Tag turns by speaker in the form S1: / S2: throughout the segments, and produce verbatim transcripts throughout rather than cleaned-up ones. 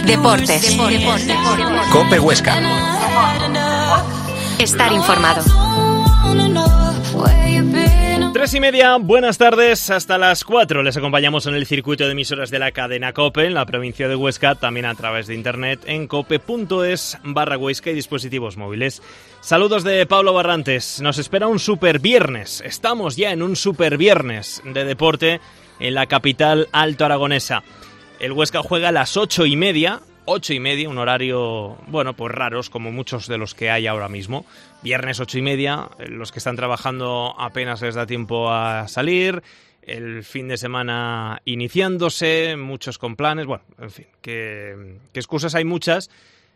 S1: Deportes. Deportes.
S2: COPE Huesca.
S1: Estar informado.
S3: Tres y media, buenas tardes, hasta las cuatro. Les acompañamos en el circuito de emisoras de la cadena COPE en la provincia de Huesca, también a través de internet en cope.es barra Huesca y dispositivos móviles. Saludos de Pablo Barrantes. Nos espera un super viernes. Estamos ya en un super viernes de deporte en la capital alto aragonesa. El Huesca juega a las ocho y media. Ocho y media, un horario, bueno, pues raros, como muchos de los que hay ahora mismo. Viernes ocho y media, los que están trabajando apenas les da tiempo a salir, el fin de semana iniciándose, muchos con planes, bueno, en fin, que, que excusas hay muchas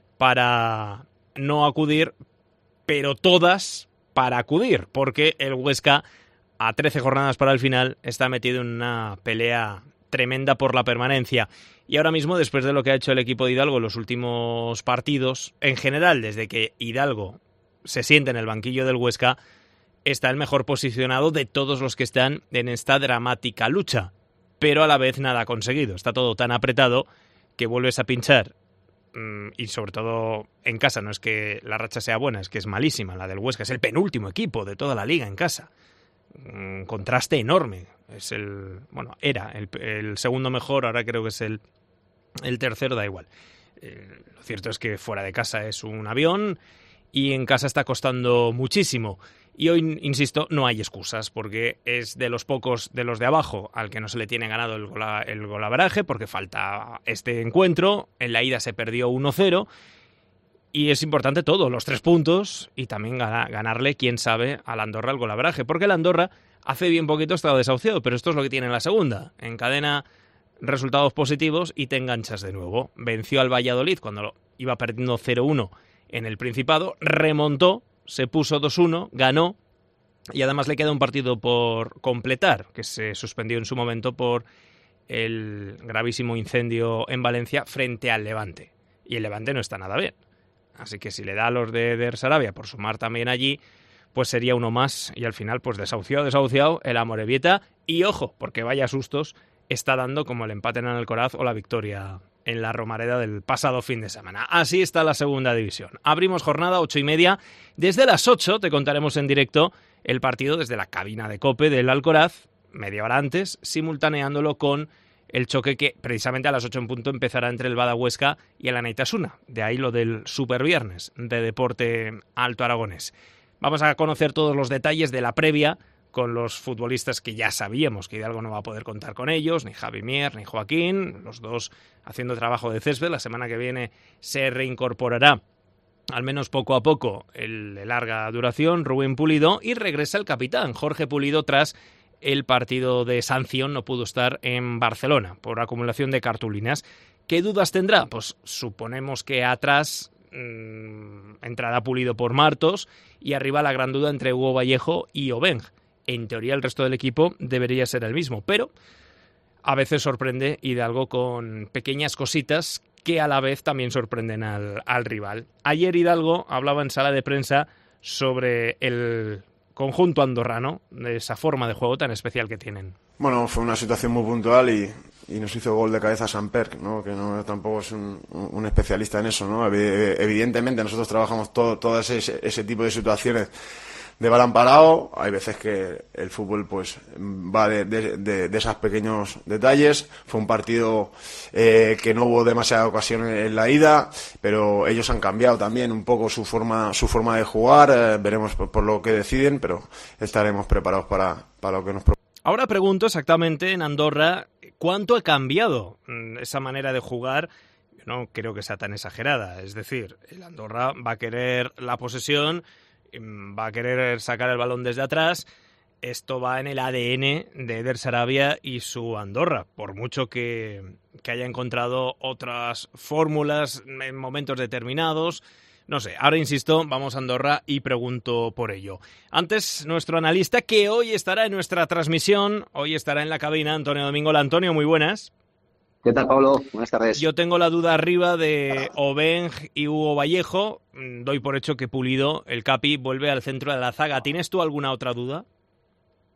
S3: para no acudir, pero todas para acudir, porque el Huesca, a trece jornadas para el final, está metido en una pelea tremenda por la permanencia. Y ahora mismo, después de lo que ha hecho el equipo de Hidalgo en los últimos partidos, en general, desde que Hidalgo se siente en el banquillo del Huesca, está el mejor posicionado de todos los que están en esta dramática lucha. Pero a la vez nada ha conseguido. Está todo tan apretado que vuelves a pinchar. Y sobre todo en casa, no es que la racha sea buena, es que es malísima. La del Huesca es el penúltimo equipo de toda la liga en casa. Un contraste enorme. Es el, bueno, era el, el segundo mejor, ahora creo que es el, el tercero, da igual. Eh, lo cierto es que fuera de casa es un avión y en casa está costando muchísimo. Y hoy, insisto, no hay excusas, porque es de los pocos de los de abajo al que no se le tiene ganado el, gola, el golaveraje, porque falta este encuentro. En la ida se perdió uno cero. Y es importante todo, los tres puntos y también gana, ganarle, quién sabe, al Andorra el golaveraje. Porque el Andorra hace bien poquito estaba desahuciado, pero esto es lo que tiene en la segunda. Encadena resultados positivos y te enganchas de nuevo. Venció al Valladolid cuando iba perdiendo cero uno en el Principado, remontó, se puso dos uno, ganó y además le queda un partido por completar, que se suspendió en su momento por el gravísimo incendio en Valencia frente al Levante. Y el Levante no está nada bien. Así que si le da a los de Der Sarabia por sumar también allí, pues sería uno más. Y al final, pues desahuciado, desahuciado, el Amorebieta. Y ojo, porque vaya sustos está dando como el empate en Alcoraz o la victoria en la Romareda del pasado fin de semana. Así está la segunda división. Abrimos jornada ocho y media. Desde las ocho te contaremos en directo el partido desde la cabina de COPE del Alcoraz, media hora antes, simultaneándolo con el choque que precisamente a las ocho en punto empezará entre el Bada Huesca y el Anaitasuna. De ahí lo del superviernes de deporte alto aragonés. Vamos a conocer todos los detalles de la previa con los futbolistas que ya sabíamos que Hidalgo no va a poder contar con ellos, ni Javi Mier ni Joaquín, los dos haciendo trabajo de césped. La semana que viene se reincorporará, al menos poco a poco, el de larga duración, Rubén Pulido, y regresa el capitán, Jorge Pulido, tras el partido de sanción. No pudo estar en Barcelona por acumulación de cartulinas. ¿Qué dudas tendrá? Pues suponemos que atrás mmm, entrará Pulido por Martos y arriba la gran duda entre Hugo Vallejo y Obeng. En teoría el resto del equipo debería ser el mismo, pero a veces sorprende Hidalgo con pequeñas cositas que a la vez también sorprenden al, al rival. Ayer Hidalgo hablaba en sala de prensa sobre el conjunto andorrano, de esa forma de juego tan especial que tienen.
S4: Bueno, fue una situación muy puntual y, y nos hizo gol de cabeza Samper, ¿no? Que no tampoco es un, un especialista en eso, ¿no? Evidentemente nosotros trabajamos todo, todo ese, ese tipo de situaciones de balón parado. Hay veces que el fútbol pues va de, de, de, de esos pequeños detalles. Fue un partido eh, que no hubo demasiada ocasión en, en la ida, pero ellos han cambiado también un poco su forma su forma de jugar. Eh, veremos por, por lo que deciden, pero estaremos preparados para, para lo que nos proponen.
S3: Ahora pregunto exactamente en Andorra cuánto ha cambiado esa manera de jugar. Yo no creo que sea tan exagerada. Es decir, el Andorra va a querer la posesión, va a querer sacar el balón desde atrás. Esto va en el A D N de Eder Sarabia y su Andorra, por mucho que, que haya encontrado otras fórmulas en momentos determinados. No sé, ahora insisto, vamos a Andorra y pregunto por ello. Antes, nuestro analista, que hoy estará en nuestra transmisión, hoy estará en la cabina, Antonio Domingo. Antonio, muy buenas.
S5: ¿Qué tal, Pablo? Buenas tardes.
S3: Yo tengo la duda arriba de Obeng y Hugo Vallejo. Doy por hecho que Pulido, el Capi, vuelve al centro de la zaga. ¿Tienes tú alguna otra duda?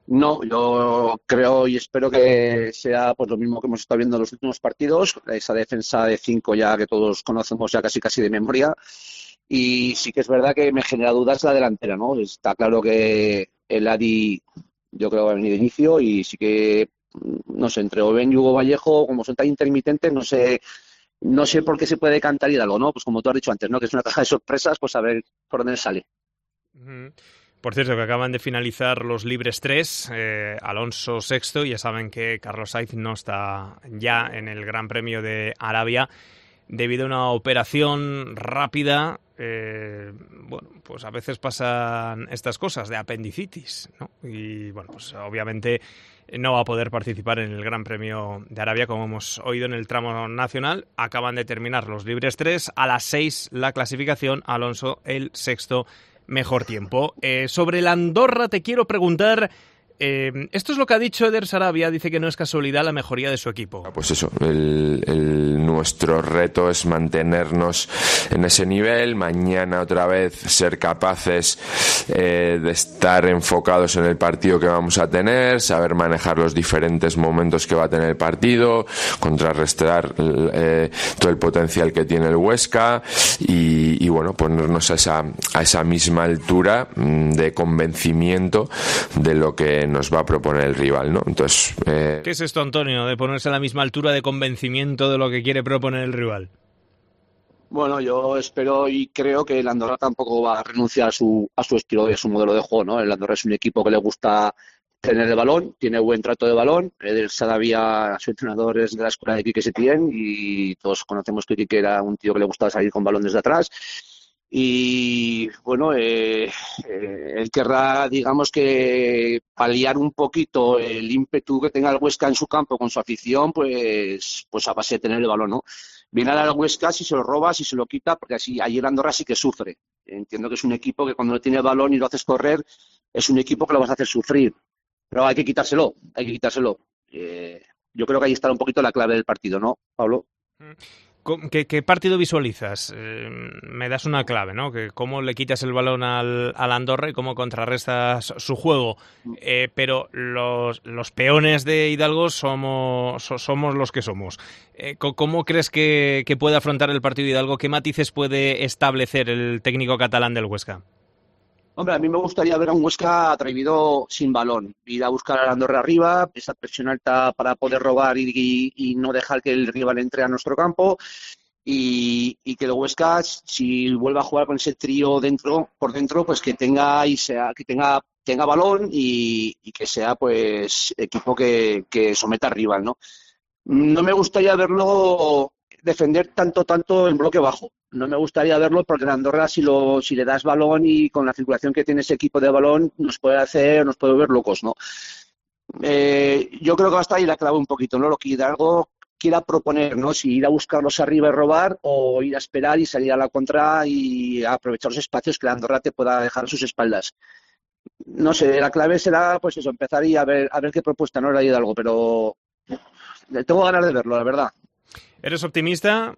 S5: No, yo creo y espero que sea pues lo mismo que hemos estado viendo en los últimos partidos, esa defensa de cinco ya que todos conocemos ya casi casi de memoria. Y sí que es verdad que me genera dudas la delantera, ¿no? Está claro que el Adi yo creo que va a venir de inicio y sí que, no sé, entre Oben y Hugo Vallejo, como son tan intermitentes, no sé no sé por qué se puede cantar Hidalgo, ¿no? Pues como tú has dicho antes, ¿no? Que es una caja de sorpresas, pues a ver por dónde sale.
S3: Uh-huh. Por cierto, que acaban de finalizar los libres tres, eh, Alonso sexto, y ya saben que Carlos Sainz no está ya en el Gran Premio de Arabia debido a una operación rápida. Eh, bueno, pues a veces pasan estas cosas de apendicitis, ¿no? Y bueno, pues obviamente no va a poder participar en el Gran Premio de Arabia, como hemos oído en el tramo nacional. Acaban de terminar los libres tres, a las seis la clasificación, Alonso el sexto mejor tiempo. Eh, sobre el Andorra te quiero preguntar, eh, esto es lo que ha dicho Eder Sarabia, dice que no es casualidad la mejoría de su equipo.
S2: Pues eso, el, el, nuestro reto es mantenernos en ese nivel, mañana otra vez ser capaces eh, de estar enfocados en el partido que vamos a tener, saber manejar los diferentes momentos que va a tener el partido, contrarrestar eh, todo el potencial que tiene el Huesca y, y bueno, ponernos a esa, a esa misma altura de convencimiento de lo que nos va a proponer el rival, ¿no? Entonces, eh...
S3: ¿qué es esto, Antonio, de ponerse a la misma altura de convencimiento de lo que quiere proponer el rival?
S5: Bueno, yo espero y creo que el Andorra tampoco va a renunciar a su, a su estilo y a su modelo de juego, ¿no? El Andorra es un equipo que le gusta tener el balón, tiene buen trato de balón. El Sarabia, su entrenador, es de la escuela de Quique Setién y todos conocemos que Quique era un tío que le gustaba salir con balón desde atrás. Y bueno, eh, eh, él querrá, digamos que paliar un poquito el ímpetu que tenga el Huesca en su campo con su afición, pues, pues a base de tener el balón, ¿no? Viene al Huesca si se lo roba, si se lo quita, porque así ayer Andorra sí que sufre. Entiendo que es un equipo que cuando no tiene el balón y lo haces correr, es un equipo que lo vas a hacer sufrir. Pero hay que quitárselo, hay que quitárselo. Eh, yo creo que ahí está un poquito la clave del partido, ¿no, Pablo?
S3: ¿Qué, qué partido visualizas? Eh, me das una clave, ¿no? Que cómo le quitas el balón al, al Andorra y cómo contrarrestas su juego. Eh, pero los, los peones de Hidalgo somos, somos los que somos. Eh, ¿Cómo crees que, que puede afrontar el partido Hidalgo? ¿Qué matices puede establecer el técnico catalán del Huesca?
S5: Hombre, a mí me gustaría ver a un Huesca atrevido sin balón, ir a buscar al Andorra arriba, esa presión alta para poder robar y, y, y no dejar que el rival entre a nuestro campo y, y que el Huesca, si vuelve a jugar con ese trío dentro, por dentro, pues que tenga y sea, que tenga, tenga balón y, y que sea pues equipo que, que someta al rival, ¿no? No me gustaría verlo defender tanto, tanto en bloque bajo. No me gustaría verlo porque en Andorra si lo si le das balón y con la circulación que tiene ese equipo de balón nos puede hacer, nos puede ver locos, ¿no? Eh, yo creo que va a estar ahí la clave un poquito, ¿no? Lo que Hidalgo quiera proponer, ¿no? Si ir a buscarlos arriba y robar o ir a esperar y salir a la contra y aprovechar los espacios que la Andorra te pueda dejar a sus espaldas. No sé, la clave será pues eso, empezar y a ver, a ver qué propuesta no era Hidalgo, pero tengo ganas de verlo, la verdad.
S3: ¿Eres optimista?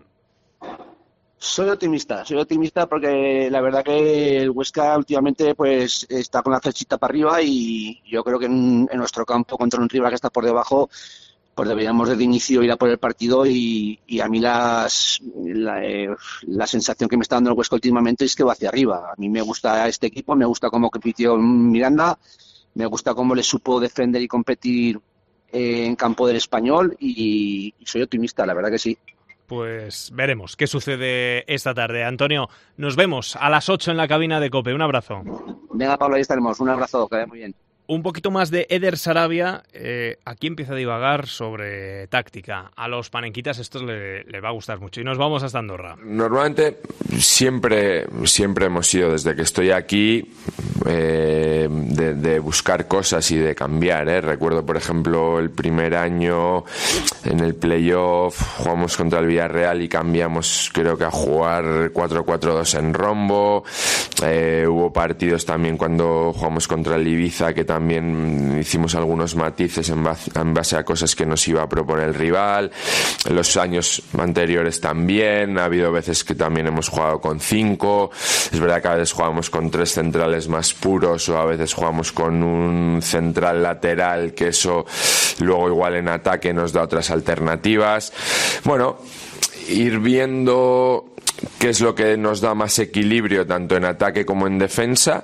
S5: Soy optimista, soy optimista porque la verdad que el Huesca últimamente pues está con la flechita para arriba y yo creo que en, en nuestro campo contra un rival que está por debajo pues deberíamos de inicio ir a por el partido y, y a mí las, la, eh, la sensación que me está dando el Huesca últimamente es que va hacia arriba. A mí me gusta este equipo, me gusta cómo compitió Miranda, me gusta cómo le supo defender y competir eh, en campo del Español y, y soy optimista, la verdad que sí.
S3: Pues veremos qué sucede esta tarde. Antonio, nos vemos a las ocho en la cabina de COPE. Un abrazo.
S5: Venga, Pablo, ahí estaremos. Un abrazo, que vaya muy bien.
S3: Un poquito más de Eder Sarabia. Eh, aquí empieza a divagar sobre táctica. A los panenquitas esto le, le va a gustar mucho. Y nos vamos hasta Andorra.
S2: Normalmente siempre, siempre hemos sido, desde que estoy aquí, eh, de, de buscar cosas y de cambiar. ¿eh? Recuerdo, por ejemplo, el primer año en el playoff jugamos contra el Villarreal y cambiamos, creo que a jugar cuatro cuatro dos en rombo. Eh, hubo partidos también cuando jugamos contra el Ibiza que también también hicimos algunos matices en base, en base a cosas que nos iba a proponer el rival. En los años anteriores también ha habido veces que también hemos jugado con cinco. Es verdad que a veces jugamos con tres centrales más puros, o a veces jugamos con un central lateral, que eso luego igual en ataque nos da otras alternativas. Bueno, ir viendo qué es lo que nos da más equilibrio tanto en ataque como en defensa.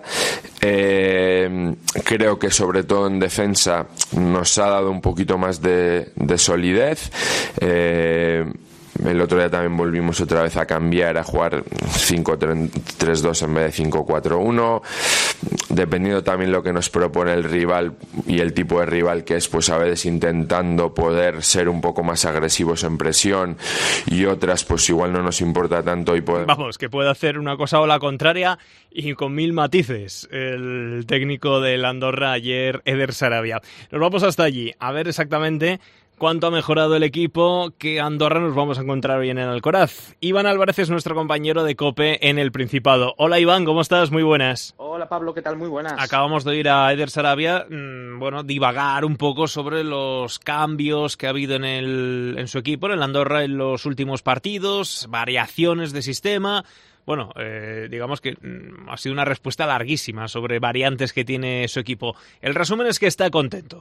S2: Eh, creo que sobre todo en defensa nos ha dado un poquito más de, de solidez. Eh, El otro día también volvimos otra vez a cambiar, a jugar cinco tres dos en vez de cinco cuatro uno. Dependiendo también lo que nos propone el rival y el tipo de rival que es, pues a veces intentando poder ser un poco más agresivos en presión, y otras pues igual no nos importa tanto y poder...
S3: Vamos, que puede hacer una cosa o la contraria y con mil matices el técnico del Andorra ayer, Eder Sarabia. Nos vamos hasta allí a ver exactamente cuánto ha mejorado el equipo, qué Andorra nos vamos a encontrar hoy en el Alcoraz. Iván Álvarez es nuestro compañero de COPE en el Principado. Hola Iván, ¿cómo estás? Muy buenas.
S6: Hola Pablo, ¿qué tal? Muy buenas.
S3: Acabamos de oír a Eder Sarabia, mmm, bueno, divagar un poco sobre los cambios que ha habido en, el, en su equipo, en el Andorra, en los últimos partidos, variaciones de sistema. Bueno, eh, digamos que mmm, ha sido una respuesta larguísima sobre variantes que tiene su equipo. El resumen es que está contento.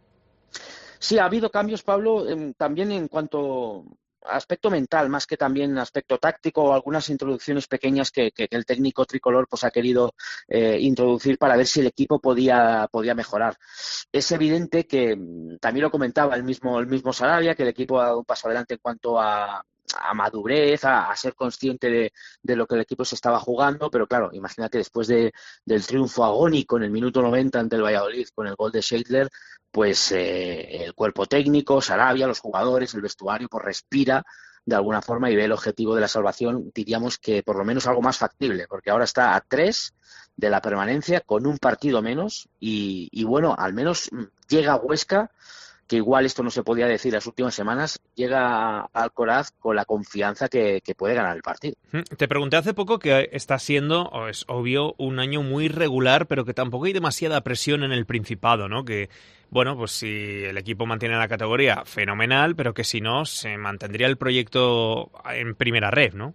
S6: Sí, ha habido cambios, Pablo, eh, también en cuanto a aspecto mental, más que también aspecto táctico, o algunas introducciones pequeñas que, que, que el técnico tricolor pues ha querido eh, introducir para ver si el equipo podía, podía mejorar. Es evidente que, también lo comentaba el mismo, el mismo Sarabia, que el equipo ha dado un paso adelante en cuanto a... a madurez, a, a ser consciente de, de lo que el equipo se estaba jugando, pero claro, imagínate después de, del triunfo agónico en el minuto noventa ante el Valladolid con el gol de Scheidler, pues eh, el cuerpo técnico, Sarabia, los jugadores, el vestuario, pues respira de alguna forma y ve el objetivo de la salvación, diríamos que por lo menos algo más factible, porque ahora está a tres de la permanencia con un partido menos y, y bueno, al menos llega a Huesca, que igual esto no se podía decir las últimas semanas, llega a Alcoraz con la confianza que, que puede ganar el partido.
S3: Te pregunté hace poco que está siendo, o es obvio, un año muy regular, pero que tampoco hay demasiada presión en el Principado, ¿no? Que, bueno, pues si el equipo mantiene la categoría, fenomenal, pero que si no, se mantendría el proyecto en primera red, ¿no?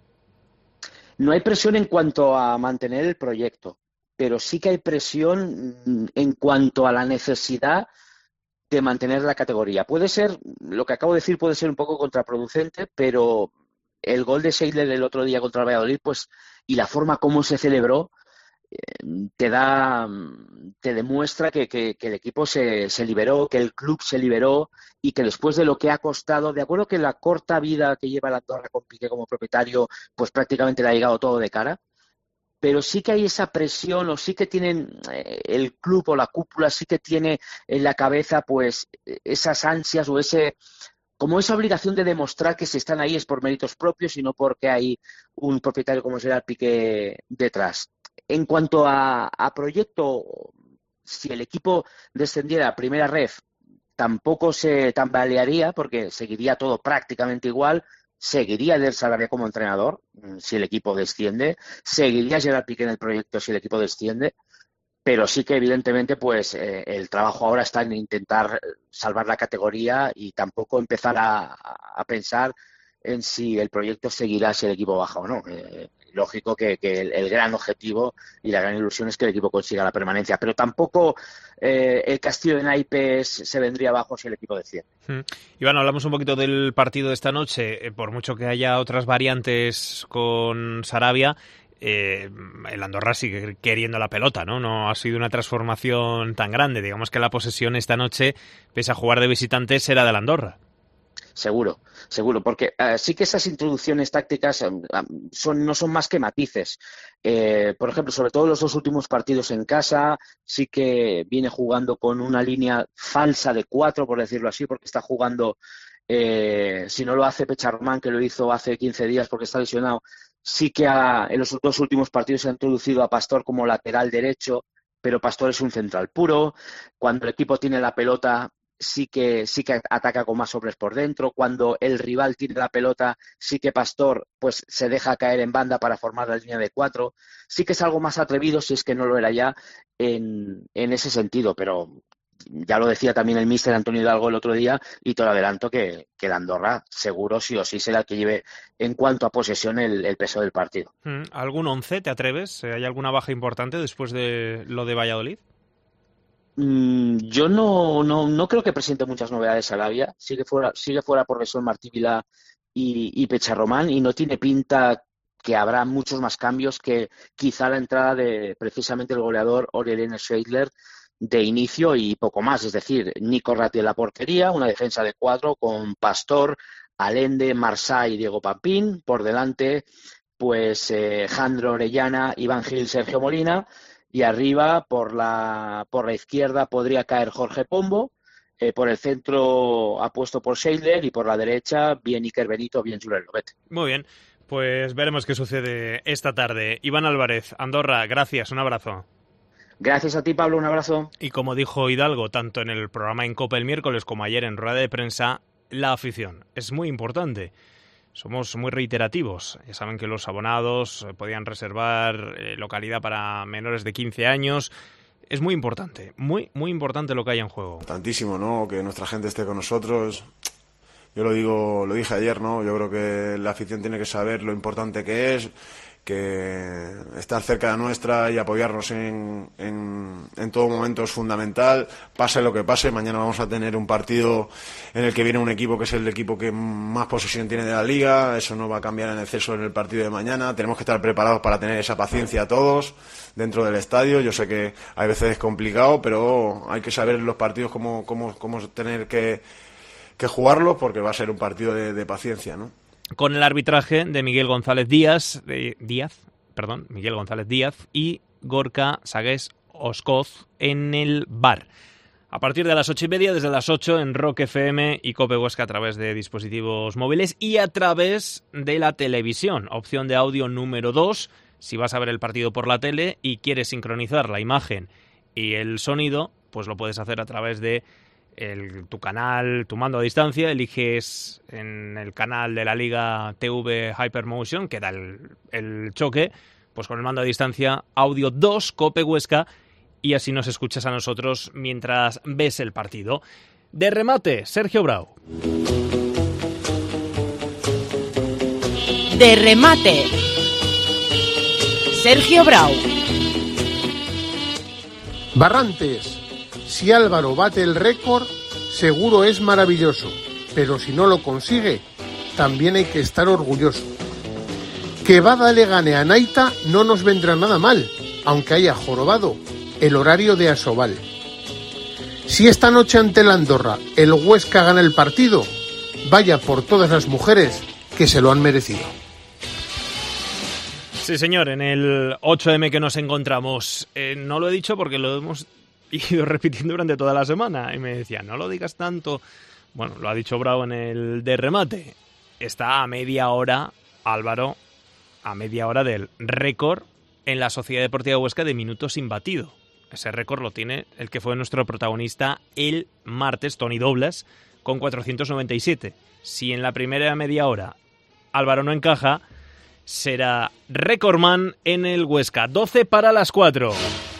S6: No hay presión en cuanto a mantener el proyecto, pero sí que hay presión en cuanto a la necesidad de mantener la categoría. Puede ser, lo que acabo de decir puede ser un poco contraproducente, pero el gol de Scheidler el otro día contra el Valladolid, pues, y la forma como se celebró, eh, te da, te demuestra que, que, que el equipo se, se liberó, que el club se liberó y que después de lo que ha costado, de acuerdo que la corta vida que lleva la Andorra con Piqué como propietario, pues prácticamente le ha llegado todo de cara, pero sí que hay esa presión, o sí que tienen eh, el club o la cúpula, sí que tiene en la cabeza pues esas ansias o ese como esa obligación de demostrar que si están ahí es por méritos propios y no porque hay un propietario como Gerard Piqué detrás. En cuanto a, a proyecto, si el equipo descendiera a primera ref, tampoco se tambalearía porque seguiría todo prácticamente igual. Seguiría Eder Sarabia como entrenador si el equipo desciende, seguiría Gerard Piqué en el proyecto si el equipo desciende, pero sí que evidentemente pues eh, el trabajo ahora está en intentar salvar la categoría y tampoco empezar a, a pensar en si el proyecto seguirá si el equipo baja o no. Eh, lógico que, que el, el gran objetivo y la gran ilusión es que el equipo consiga la permanencia, pero tampoco eh, el castillo de naipes se vendría abajo si el equipo desciende.
S3: Hmm. Iván, hablamos un poquito del partido de esta noche. Eh, por mucho que haya otras variantes con Sarabia, eh, el Andorra sigue queriendo la pelota, ¿no? No ha sido una transformación tan grande. Digamos que la posesión esta noche, pese a jugar de visitantes, será del Andorra.
S6: Seguro, seguro, porque uh, sí que esas introducciones tácticas um, son, no son más que matices. Eh, por ejemplo, sobre todo los dos últimos partidos en casa, sí que viene jugando con una línea falsa de cuatro, por decirlo así, porque está jugando, eh, si no lo hace Pecharmán, que lo hizo hace quince días porque está lesionado, sí que ha, en los dos últimos partidos se ha introducido a Pastor como lateral derecho, pero Pastor es un central puro. Cuando el equipo tiene la pelota, sí que sí que ataca con más hombres por dentro. Cuando el rival tiene la pelota, sí que Pastor pues se deja caer en banda para formar la línea de cuatro. Sí que es algo más atrevido, si es que no lo era ya, en, en ese sentido, pero ya lo decía también el míster Antonio Hidalgo el otro día, y te lo adelanto que, que la Andorra seguro sí o sí será el que lleve en cuanto a posesión el, el peso del partido.
S3: ¿Algún once te atreves? ¿Hay alguna baja importante después de lo de Valladolid?
S6: Mm, yo no, no, no creo que presente muchas novedades Arabia. Sigue fuera, sigue fuera por lesión Martí Vila y, y Pecharromán, y no tiene pinta que habrá muchos más cambios que quizá la entrada de precisamente el goleador Aurelien Scheidler de inicio y poco más. Es decir, Nico Ratti en la portería, una defensa de cuatro con Pastor, Allende, Marsá y Diego Pampín. Por delante, pues eh, Jandro Orellana, Iván Gil, Sergio Molina. Y arriba, por la por la izquierda, podría caer Jorge Pombo. Eh, por el centro apuesto por Scheidler, y por la derecha, bien Iker Benito, bien Julen Lobet.
S3: Muy bien, pues veremos qué sucede esta tarde. Iván Álvarez, Andorra, gracias, un abrazo.
S6: Gracias a ti, Pablo, un abrazo.
S3: Y como dijo Hidalgo, tanto en el programa en COPE el miércoles como ayer en rueda de prensa, la afición es muy importante. Somos muy reiterativos. Ya saben que los abonados podían reservar eh, localidad para menores de quince años. Es muy importante, muy, muy importante lo que hay en juego.
S4: Tantísimo, ¿no? Que nuestra gente esté con nosotros. Yo lo digo, lo dije ayer, ¿no? Yo creo que la afición tiene que saber lo importante que es, que estar cerca de nuestra y apoyarnos en, en, en todo momento es fundamental. Pase lo que pase, mañana vamos a tener un partido en el que viene un equipo que es el equipo que más posesión tiene de la liga. Eso no va a cambiar en exceso en el partido de mañana. Tenemos que estar preparados para tener esa paciencia todos dentro del estadio. Yo sé que a veces es complicado, pero hay que saber los partidos cómo, cómo, cómo tener que, que jugarlos, porque va a ser un partido de, de paciencia, ¿no?
S3: Con el arbitraje de Miguel González Díaz, de Díaz, perdón, Miguel González Díaz y Gorka Sagués Oscoz en el V A R. A partir de las ocho y media, desde las ocho en Rock F M y Cope Huesca a través de dispositivos móviles y a través de la televisión. Opción de audio número dos, si vas a ver el partido por la tele y quieres sincronizar la imagen y el sonido, pues lo puedes hacer a través de El, tu canal, tu mando a distancia. Eliges en el canal de la Liga T V Hypermotion, que da el, el choque, pues con el mando a distancia, audio dos, Cope Huesca, y así nos escuchas a nosotros mientras ves el partido. De remate, Sergio Brau.
S1: De remate, Sergio Brau.
S7: Barrantes. Si Álvaro bate el récord, seguro es maravilloso, pero si no lo consigue, también hay que estar orgulloso. Que Bada le gane a Naita no nos vendrá nada mal, aunque haya jorobado el horario de Asobal. Si esta noche ante el Andorra el Huesca gana el partido, vaya por todas las mujeres que se lo han merecido.
S3: Sí, señor, en el ocho eme que nos encontramos. Eh, no lo he dicho porque lo hemos ido repitiendo durante toda la semana y me decía, no lo digas tanto. Bueno, lo ha dicho Bravo en el de remate. Está a media hora, Álvaro, a media hora del récord en la Sociedad Deportiva Huesca de minutos sin batido. Ese récord lo tiene el que fue nuestro protagonista el martes, Toni Doblas, con cuatrocientos noventa y siete. Si en la primera media hora Álvaro no encaja, será recordman en el Huesca. doce para las cuatro.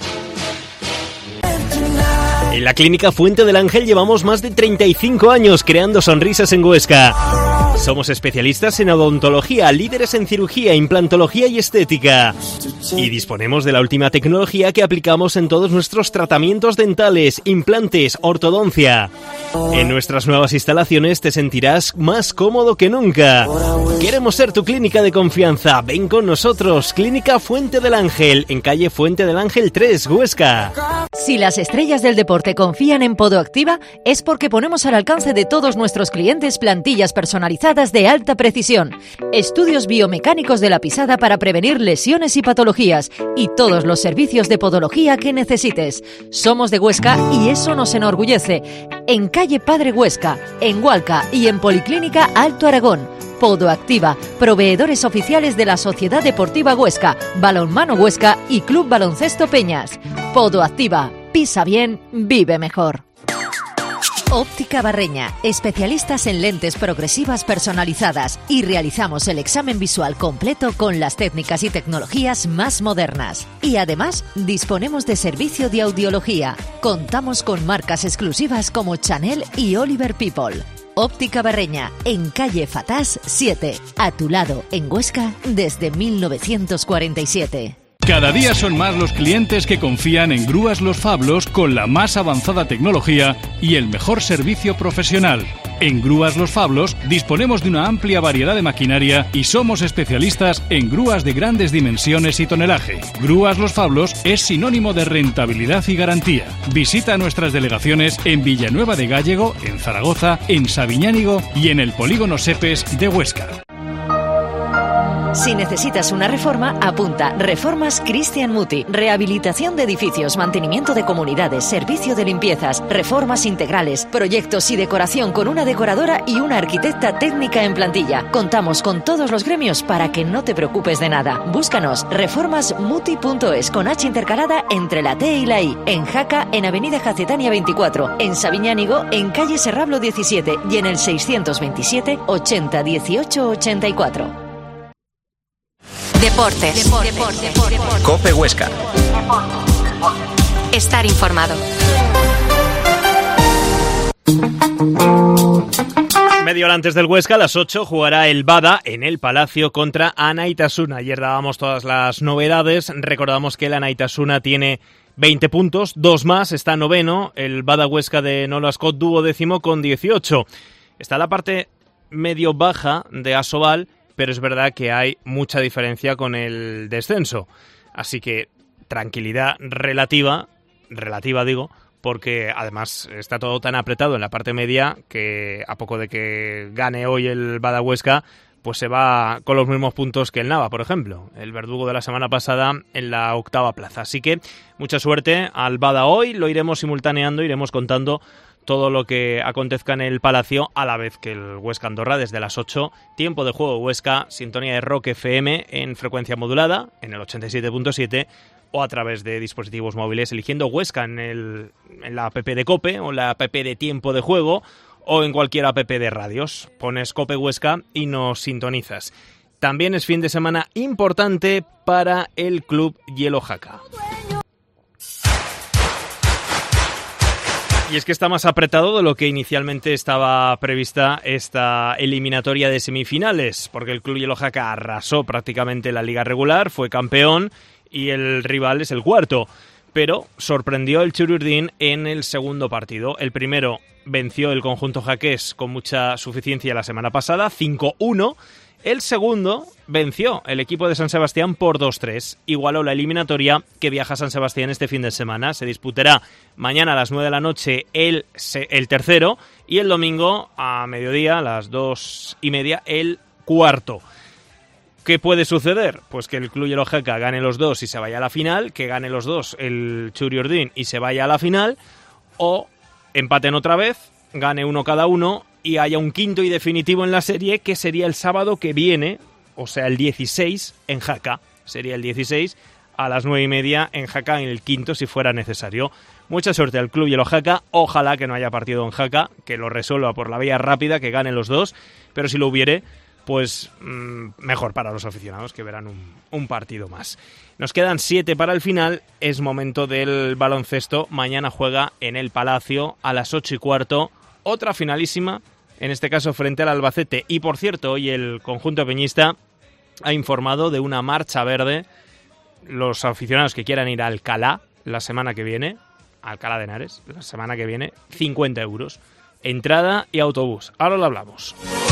S3: En la Clínica Fuente del Ángel llevamos más de treinta y cinco años creando sonrisas en Huesca. Somos especialistas en odontología, líderes en cirugía, implantología y estética. Y disponemos de la última tecnología que aplicamos en todos nuestros tratamientos dentales, implantes, ortodoncia. En nuestras nuevas instalaciones te sentirás más cómodo que nunca. Queremos ser tu clínica de confianza. Ven con nosotros. Clínica Fuente del Ángel, en calle Fuente del Ángel tres, Huesca.
S8: Si las estrellas del deporte confían en Podoactiva, es porque ponemos al alcance de todos nuestros clientes plantillas personalizadas de alta precisión, estudios biomecánicos de la pisada para prevenir lesiones y patologías, y todos los servicios de podología que necesites. Somos de Huesca y eso nos enorgullece. En calle Padre Huesca, en Hualca y en Policlínica Alto Aragón. Podoactiva, proveedores oficiales de la Sociedad Deportiva Huesca, Balonmano Huesca y Club Baloncesto Peñas. Podoactiva, pisa bien, vive mejor. Óptica Barreña, especialistas en lentes progresivas personalizadas y realizamos el examen visual completo con las técnicas y tecnologías más modernas. Y además, disponemos de servicio de audiología. Contamos con marcas exclusivas como Chanel y Oliver People. Óptica Barreña, en calle Fatás siete, a tu lado, en Huesca, desde mil novecientos cuarenta y siete.
S9: Cada día son más los clientes que confían en Grúas Los Fablos con la más avanzada tecnología y el mejor servicio profesional. En Grúas Los Fablos disponemos de una amplia variedad de maquinaria y somos especialistas en grúas de grandes dimensiones y tonelaje. Grúas Los Fablos es sinónimo de rentabilidad y garantía. Visita nuestras delegaciones en Villanueva de Gállego, en Zaragoza, en Sabiñánigo y en el Polígono Sepes de Huesca.
S8: Si necesitas una reforma, apunta Reformas Cristian Muti. Rehabilitación de edificios, mantenimiento de comunidades, servicio de limpiezas, reformas integrales, proyectos y decoración con una decoradora y una arquitecta técnica en plantilla. Contamos con todos los gremios para que no te preocupes de nada. Búscanos reformas muti punto es con H intercalada entre la T y la I. En Jaca, en Avenida Jacetania veinticuatro. En Sabiñánigo, en calle Serrablo diecisiete. Y en el seiscientos veintisiete ochenta dieciocho ochenta y cuatro.
S1: Deportes. Deportes. Deportes.
S10: COPE Huesca.
S1: Estar informado.
S3: Media hora antes del Huesca, a las ocho, jugará el Bada en el Palacio contra Anaitasuna. Ayer dábamos todas las novedades. Recordamos que el Anaitasuna tiene veinte puntos, dos más, está noveno. El Bada Huesca de Nolo Ascot duo décimo con dieciocho. Está la parte medio baja de Asobal, pero es verdad que hay mucha diferencia con el descenso. Así que tranquilidad relativa, relativa digo, porque además está todo tan apretado en la parte media que a poco de que gane hoy el Bada Huesca, pues se va con los mismos puntos que el Nava, por ejemplo, el verdugo de la semana pasada en la octava plaza. Así que mucha suerte al Bada hoy, lo iremos simultaneando, iremos contando todo lo que acontezca en el Palacio a la vez que el Huesca Andorra desde las ocho, tiempo de juego Huesca, sintonía de Rock F M en frecuencia modulada en el ochenta y siete punto siete o a través de dispositivos móviles eligiendo Huesca en, el, en la app de COPE o la app de tiempo de juego o en cualquier app de radios. Pones COPE Huesca y nos sintonizas. También es fin de semana importante para el club Hielo Jaca. Y es que está más apretado de lo que inicialmente estaba prevista esta eliminatoria de semifinales, porque el Club Hielo Jaca arrasó prácticamente la liga regular, fue campeón y el rival es el cuarto. Pero sorprendió el Chururdín en el segundo partido. El primero venció el conjunto jaqués con mucha suficiencia la semana pasada, cinco uno. El segundo venció el equipo de San Sebastián por dos tres. Igualó la eliminatoria que viaja a San Sebastián este fin de semana. Se disputará mañana a las nueve de la noche el, el tercero y el domingo a mediodía a las dos y media el cuarto. ¿Qué puede suceder? Pues que el Club Hielo Jaca gane los dos y se vaya a la final, que gane los dos el Churiordín y se vaya a la final, o empaten otra vez, gane uno cada uno y haya un quinto y definitivo en la serie, que sería el sábado que viene, o sea, el dieciséis en Jaca. Sería el dieciséis a las nueve y media en Jaca, en el quinto, si fuera necesario. Mucha suerte al Club Hielo Jaca. Ojalá que no haya partido en Jaca, que lo resuelva por la vía rápida, que ganen los dos. Pero si lo hubiere, pues mmm, mejor para los aficionados, que verán un, un partido más. Nos quedan siete para el final. Es momento del baloncesto. Mañana juega en el Palacio a las ocho y cuarto. Otra finalísima, en este caso frente al Albacete. Y por cierto, hoy el conjunto peñista ha informado de una marcha verde. Los aficionados que quieran ir a Alcalá la semana que viene, Alcalá de Henares, la semana que viene, cincuenta euros. Entrada y autobús. Ahora lo hablamos.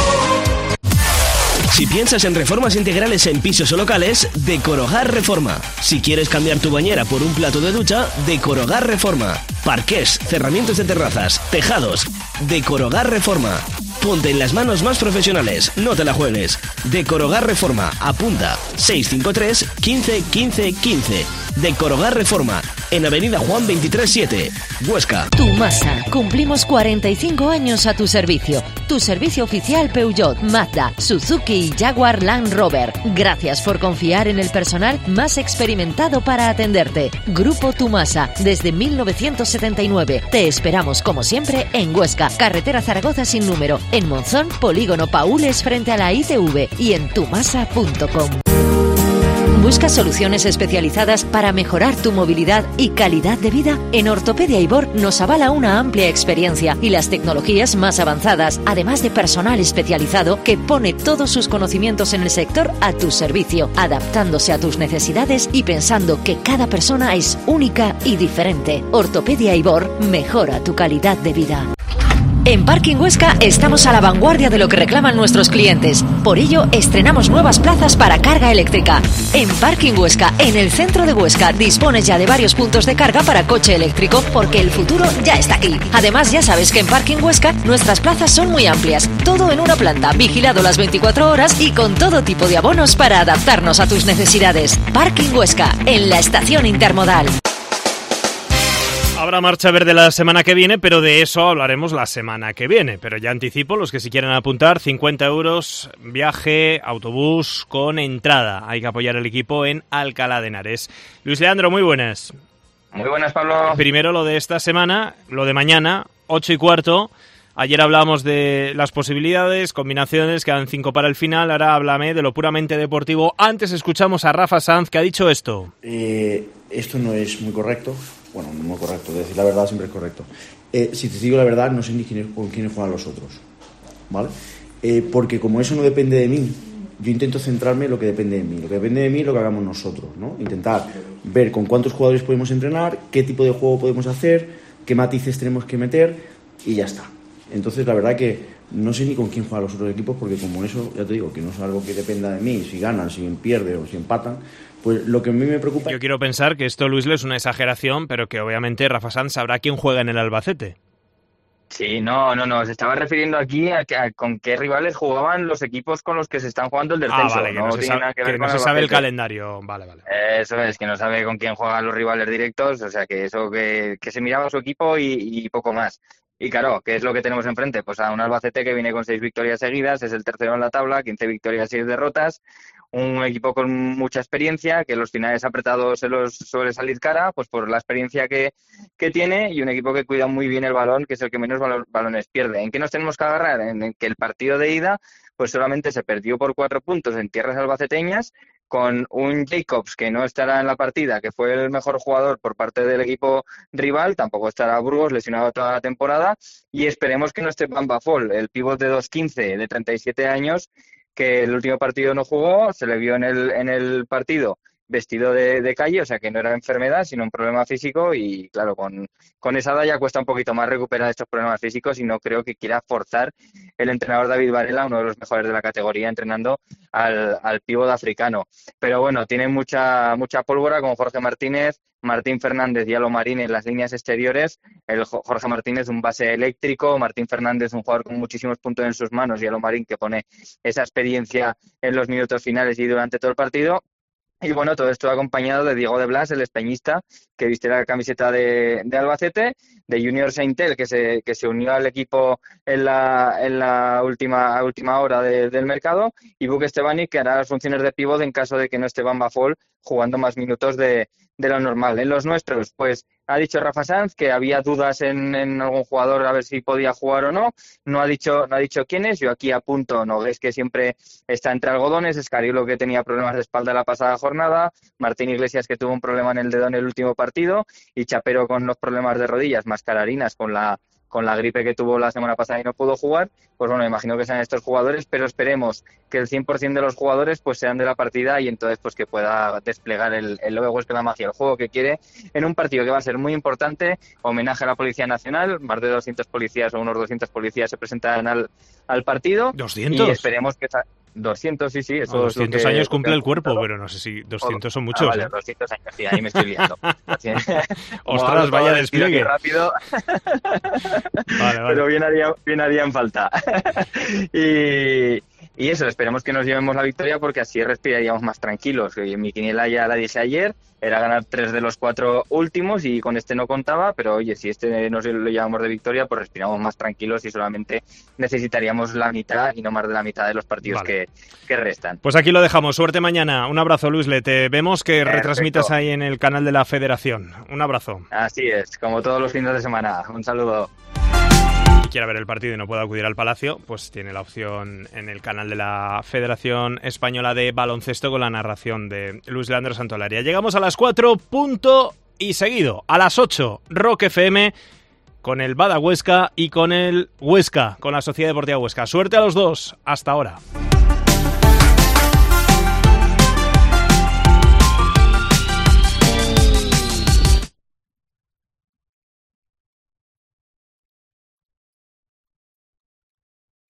S10: Si piensas en reformas integrales en pisos o locales, Decorogar Reforma. Si quieres cambiar tu bañera por un plato de ducha, Decorogar Reforma. Parqués, cerramientos de terrazas, tejados. Decorogar Reforma. Ponte en las manos más profesionales, no te la juegues. Decorogar Reforma. Apunta seis cinco tres, quince, quince, quince. Decorogar Reforma. en Avenida Juan veintitrés siete, Huesca.
S8: Tumasa, cumplimos cuarenta y cinco años a tu servicio. Tu servicio oficial Peugeot, Mazda, Suzuki y Jaguar Land Rover. Gracias por confiar en el personal más experimentado para atenderte. Grupo Tumasa, desde mil novecientos setenta y nueve. Te esperamos como siempre en Huesca, carretera Zaragoza sin número, en Monzón, Polígono Paules frente a la I T V y en tumasa punto com. ¿Buscas soluciones especializadas para mejorar tu movilidad y calidad de vida? En Ortopedia Ibor nos avala una amplia experiencia y las tecnologías más avanzadas, además de personal especializado que pone todos sus conocimientos en el sector a tu servicio, adaptándose a tus necesidades y pensando que cada persona es única y diferente. Ortopedia Ibor mejora tu calidad de vida. En Parking Huesca estamos a la vanguardia de lo que reclaman nuestros clientes. Por ello, estrenamos nuevas plazas para carga eléctrica. En Parking Huesca, en el centro de Huesca, dispones ya de varios puntos de carga para coche eléctrico, porque el futuro ya está aquí. Además, ya sabes que en Parking Huesca nuestras plazas son muy amplias. Todo en una planta, vigilado las veinticuatro horas y con todo tipo de abonos para adaptarnos a tus necesidades. Parking Huesca, en la estación intermodal.
S3: Habrá marcha verde la semana que viene, pero de eso hablaremos la semana que viene. Pero ya anticipo, los que si quieren apuntar, cincuenta euros, viaje, autobús con entrada. Hay que apoyar al equipo en Alcalá de Henares. Luis Leandro, muy buenas.
S11: Muy buenas, Pablo.
S3: Primero lo de esta semana, lo de mañana, ocho y cuarto. Ayer hablábamos de las posibilidades, combinaciones, quedan cinco para el final. Ahora háblame de lo puramente deportivo. Antes escuchamos a Rafa Sanz, que ha dicho esto.
S12: Eh, esto no es muy correcto. Bueno, no muy correcto, decir la verdad siempre es correcto. Eh, si te digo la verdad, no sé ni quién, con quiénes juegan los otros, ¿vale? Eh, porque como eso no depende de mí, yo intento centrarme en lo que depende de mí. Lo que depende de mí es lo que hagamos nosotros, ¿no? Intentar ver con cuántos jugadores podemos entrenar, qué tipo de juego podemos hacer, qué matices tenemos que meter y ya está. Entonces, la verdad que no sé ni con quién juegan los otros equipos, porque como eso, ya te digo, que no es algo que dependa de mí, si ganan, si pierden o si empatan, pues lo que a mí me preocupa...
S3: Yo quiero pensar que esto, Luis, es una exageración, pero que obviamente Rafa Sanz sabrá quién juega en el Albacete.
S11: Sí, no, no, no, se estaba refiriendo aquí a, a con qué rivales jugaban los equipos con los que se están jugando el descenso.
S3: Ah, vale, que no,
S11: no
S3: se,
S11: tiene
S3: sabe,
S11: nada que
S3: que
S11: ver
S3: no
S11: con
S3: se
S11: el
S3: sabe el
S11: Albacete.
S3: calendario, vale, vale.
S11: Eso es, que no sabe con quién juegan los rivales directos, o sea que eso, que, que se miraba su equipo y, y poco más. Y claro, ¿qué es lo que tenemos enfrente? Pues a un Albacete que viene con seis victorias seguidas, es el tercero en la tabla, quince victorias, seis derrotas, un equipo con mucha experiencia, que los finales apretados se los suele salir cara, pues por la experiencia que, que tiene, y un equipo que cuida muy bien el balón, que es el que menos balon, balones pierde. ¿En qué nos tenemos que agarrar? En que el partido de ida pues solamente se perdió por cuatro puntos en tierras albaceteñas, con un Jacobs que no estará en la partida, que fue el mejor jugador por parte del equipo rival, tampoco estará Burgos, lesionado toda la temporada, y esperemos que no esté Bamba Fall, el pívot de dos quince, de treinta y siete años, que el último partido no jugó, se le vio en el, en el partido vestido de, de calle, o sea que no era enfermedad, sino un problema físico, y claro, con, con esa edad ya cuesta un poquito más recuperar estos problemas físicos, y no creo que quiera forzar el entrenador David Varela, uno de los mejores de la categoría, entrenando al, al pívot africano. Pero bueno, tiene mucha mucha pólvora con Jorge Martínez, Martín Fernández y Alo Marín en las líneas exteriores. El Jorge Martínez, un base eléctrico, Martín Fernández, un jugador con muchísimos puntos en sus manos, y Alo Marín, que pone esa experiencia en los minutos finales y durante todo el partido. Y bueno, todo esto acompañado de Diego de Blas, el espeñista, que viste la camiseta de, de Albacete, de Junior Seintel, que se, que se unió al equipo en la, en la última, última hora de, del mercado, y Buque Estebani, que hará las funciones de pívot en caso de que no esté Bamba Fall jugando más minutos de, de lo normal. En los nuestros, pues ha dicho Rafa Sanz que había dudas en, en algún jugador a ver si podía jugar o no. No ha dicho no ha dicho quién es. Yo aquí apunto, no es que siempre está entre algodones. Escariolo, que tenía problemas de espalda la pasada jornada. Martín Iglesias, que tuvo un problema en el dedo en el último partido. Y Chapero con los problemas de rodillas. Mascararinas con la con la gripe que tuvo la semana pasada y no pudo jugar. Pues bueno, imagino que sean estos jugadores, pero esperemos que el cien por ciento de los jugadores pues sean de la partida, y entonces pues que pueda desplegar el, el logo Huesca la magia, el juego que quiere, en un partido que va a ser muy importante. Homenaje a la Policía Nacional, más de doscientos policías o unos doscientos policías se presentarán al, al partido.
S3: ¿doscientos?
S11: Y esperemos que... doscientos, sí, sí. Eso
S3: no,
S11: es lo
S3: doscientos
S11: que,
S3: años cumple
S11: que
S3: el cuerpo, pero no sé si doscientos son muchos.
S11: Ah, vale,
S3: ¿eh?
S11: doscientos años, sí, ahí me estoy liando.
S3: Ostras, vaya despliegue.
S11: Rápido. Vale, vale. Pero bien haría, bien haría en falta. y, Y eso, esperemos que nos llevemos la victoria porque así respiraríamos más tranquilos. Mi quiniela ya la dije ayer, era ganar tres de los cuatro últimos y con este no contaba, pero oye, si este nos lo llevamos de victoria, pues respiramos más tranquilos y solamente necesitaríamos la mitad y no más de la mitad de los partidos
S3: vale.
S11: que, que restan.
S3: Pues aquí lo dejamos. Suerte mañana. Un abrazo, Luisle. Te vemos que
S11: Perfecto.
S3: retransmitas ahí en el canal de la Federación. Un abrazo.
S11: Así es, como todos los fines de semana. Un saludo.
S3: Quiera ver el partido y no pueda acudir al Palacio, pues tiene la opción en el canal de la Federación Española de Baloncesto con la narración de Luis Leandro Santolaria. Llegamos a las cuatro, punto y seguido. A las ocho, Rock F M con el Bada Huesca y con el Huesca, con la Sociedad Deportiva Huesca. Suerte a los dos. Hasta ahora.